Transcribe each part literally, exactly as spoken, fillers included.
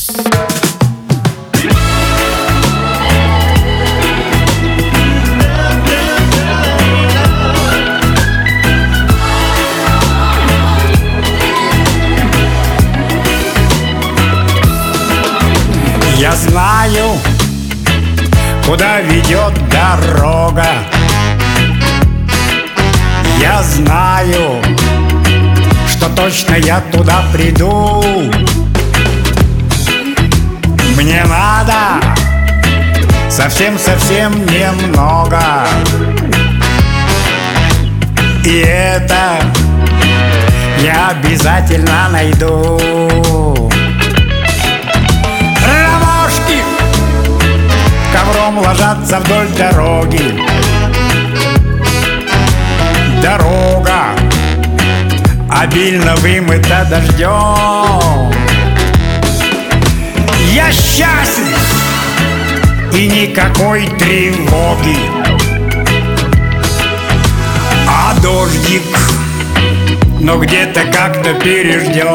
Я знаю, куда ведет дорога. Я знаю, что точно я туда приду. Мне надо совсем-совсем немного, и это я обязательно найду. Ромашки ковром ложатся вдоль дороги. Дорога обильно вымыта дождем. Я счастлив и никакой тревоги. А дождик, но где-то как-то переждем.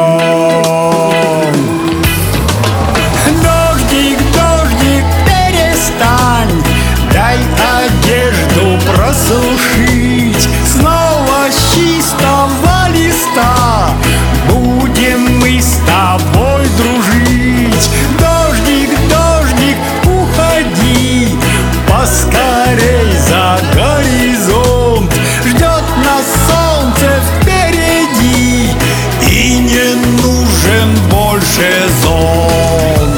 Дождик, дождик, перестань, дай одежду просушить. Снова с чистого листа будем мы с тобой дружить. Дождик, дождик, уходи поскорей за горизонт. Ждет нас солнце впереди, и не нужен больше зонт.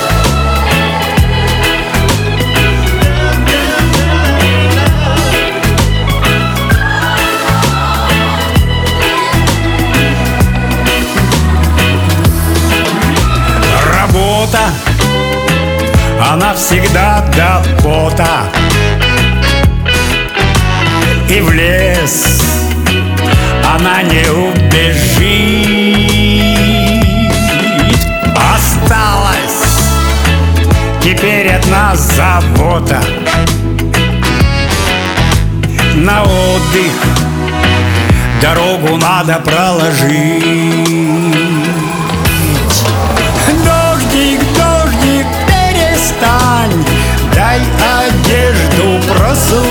Она всегда до пота, и в лес она не убежит. Осталась теперь одна забота: на отдых дорогу надо проложить. Дождик, дождик, перестань, дай одежду просушить.